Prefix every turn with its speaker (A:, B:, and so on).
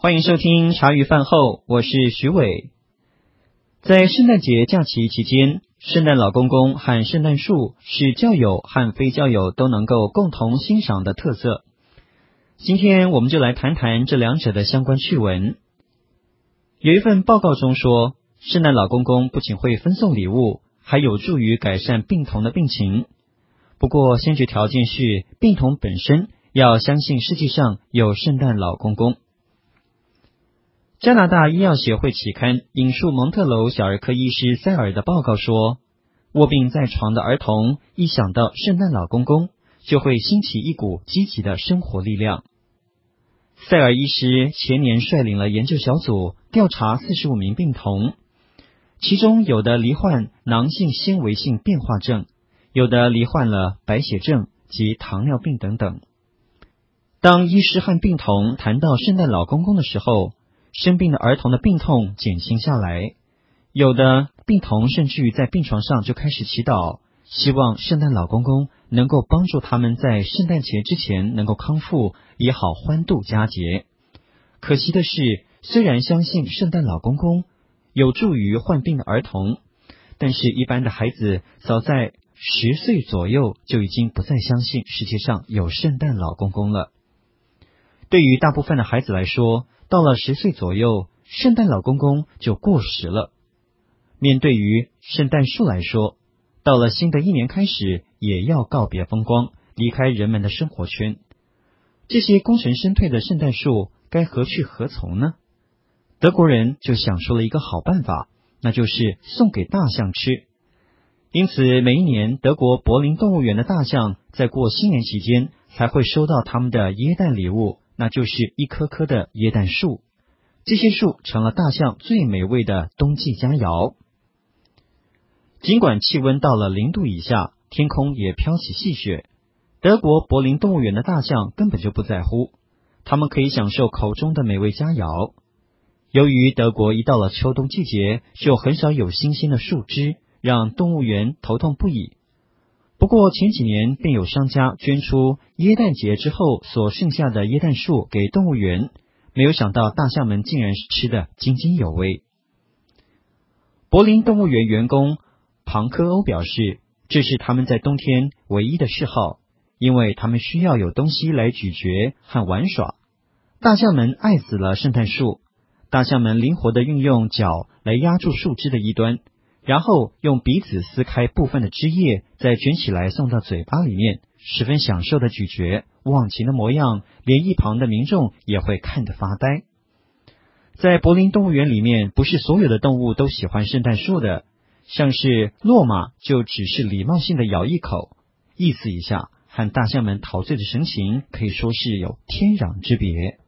A: 欢迎收听茶余饭后，我是徐伟。在圣诞节假期期间，圣诞老公公和圣诞树是教友和非教友都能够共同欣赏的特色。今天我们就来谈谈这两者的相关趣闻。有一份报告中说，圣诞老公公不仅会分送礼物，还有助于改善病童的病情。不过先决条件是病童本身要相信世界上有圣诞老公公。加拿大医药协会期刊引述蒙特娄小儿科医师塞尔的报告说，卧病在床的儿童一想到圣诞老公公，就会兴起一股积极的生活力量。塞尔医师前年率领了研究小组调查45名病童，其中有的罹患囊性纤维性变化症，有的罹患了白血症及糖尿病等等。当医师和病童谈到圣诞老公公的时候，生病的儿童的病痛减轻下来，有的病童甚至于在病床上就开始祈祷，希望圣诞老公公能够帮助他们在圣诞节之前能够康复，也好欢度佳节。可惜的是，虽然相信圣诞老公公有助于患病的儿童，但是一般的孩子早在10岁左右就已经不再相信世界上有圣诞老公公了。对于大部分的孩子来说，到了10岁左右，圣诞老公公就过时了。面对于圣诞树来说，到了新的一年开始，也要告别风光，离开人们的生活圈。这些功成身退的圣诞树该何去何从呢？德国人就想出了一个好办法，那就是送给大象吃。因此每一年德国柏林动物园的大象在过新年期间才会收到他们的耶诞礼物，那就是一棵棵的耶诞树。这些树成了大象最美味的冬季佳肴。尽管气温到了0度以下，天空也飘起细雪，德国柏林动物园的大象根本就不在乎，他们可以享受口中的美味佳肴。由于德国一到了秋冬季节，就很少有新鲜的树枝，让动物园头痛不已。不过前几年便有商家捐出耶诞节之后所剩下的耶诞树给动物园，没有想到大象们竟然是吃得津津有味。柏林动物园员工庞科欧表示，这是他们在冬天唯一的嗜好，因为他们需要有东西来咀嚼和玩耍。大象们爱死了圣诞树，大象们灵活地运用脚来压住树枝的一端，然后用鼻子撕开部分的枝叶，再卷起来送到嘴巴里面，十分享受的咀嚼，忘情的模样，连一旁的民众也会看得发呆。在柏林动物园里面，不是所有的动物都喜欢圣诞树的，像是骆马就只是礼貌性的咬一口，意思一下，和大象们陶醉的神情可以说是有天壤之别。